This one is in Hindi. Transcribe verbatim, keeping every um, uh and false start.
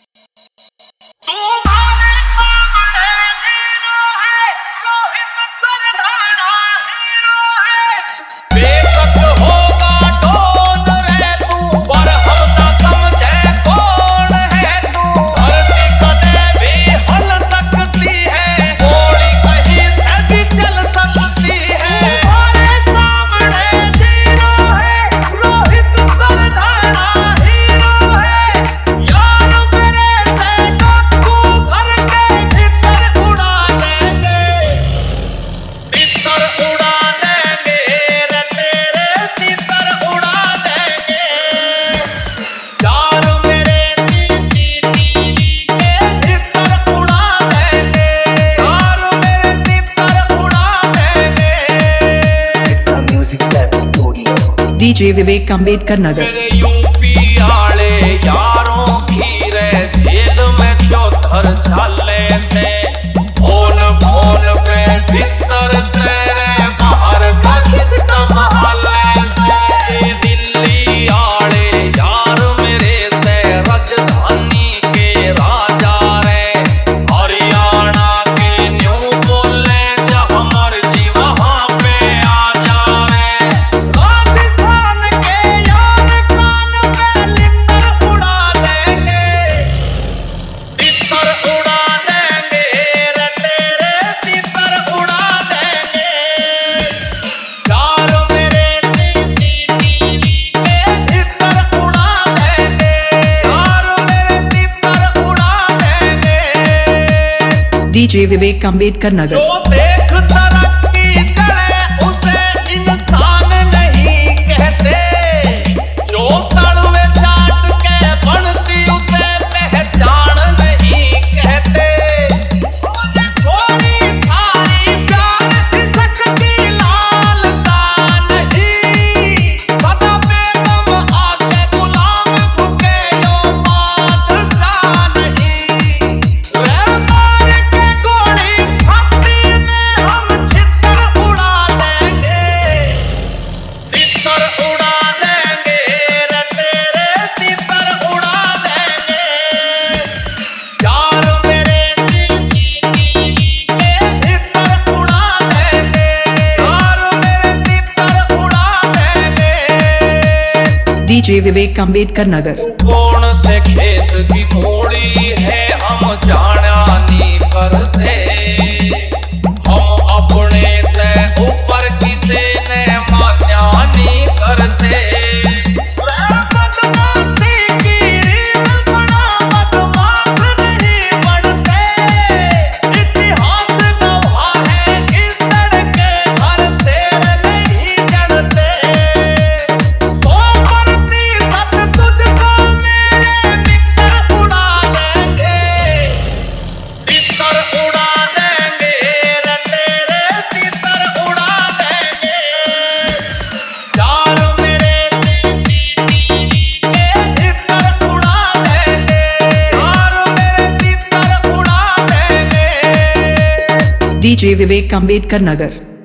तुम्हारे सामने जीरो है, रोहित सरदाना हीरो है। बेशक होगा डॉन रे तू, पर हम ना समझे कौन है तू। धरती कदे भी हल सकती है, गोली कहीं से भी चल सकती है। तुम्हारे सामने जीरो है, रोहित सरदाना हीरो है। यार मेरे से डाकू घर के भीतर उड़ा देंगे, भीतर उड़ा देंगे रे तेरे भीतर उड़ा देंगे। यार मेरे सीसीटीवी के भीतर उड़ा देंगे, यार मेरे भीतर उड़ा देंगे। D J Vivek Ambedkar Nagar। मेरे यूपी आले यारों की रे जेल में चौधर झाले से, फोन फोन पे भीतर तेरे बाहर का सिस्टम हाले से। दिल्ली आले यार मेरे से राजधानी के राजा रे, हरियाणा के न्यू बोले जहाँ मर्जी वहाँ पे आ जा रे। राजस्थान के यार कान पे लिपर उड़ा देंगे, लिपर उड़ा देंगे रे तेरे लिपर उड़ा देंगे। यार मेरे सीसीटीवी के भीतर उड़ा देंगे, यार मेरे भीतर उड़ा देंगे। D J Vivek Ambedkar Nagar। जो देख तरक्की चले उसे इंसान नहीं कहते, जो तड़वे चाट के बनती उसे पहचान नहीं कहते। थोड़ी थारी प्यार की शक्ति लाल सा नहीं, सदा बेगम आके गुलाम झुके यो बादशाह नहीं। रे मार के गोली छाती में हम छितर उड़ा देंगे, तितर उड़ा देंगे रे तेरे तितर उड़ा देंगे। यार मेरे सीसीटीवी के भीतर उड़ा देंगे, यार मेरे भीतर उड़ा देंगे। D J Vivek Ambedkar Nagar। कौन से खेत की घोड़ी है हम जाना नहीं करते, हम अपने से ऊपर किसी ने मान्या नहीं करते। बदमाशी की रील बड़ा बदमाश नहीं बनते, इतिहास गवाह है इस लड़के घर शेर नहीं चढ़ते। सौ प्रतिशत तुझको मेरे मित्र उड़ा देंगे, तितर उड़ा देंगे रे तेरे तितर उड़ा देंगे। यार मेरे सीसीटीवी के भीतर उड़ा देंगे, यार मेरे भीतर उड़ा देंगे। D J Vivek Ambedkar Nagar।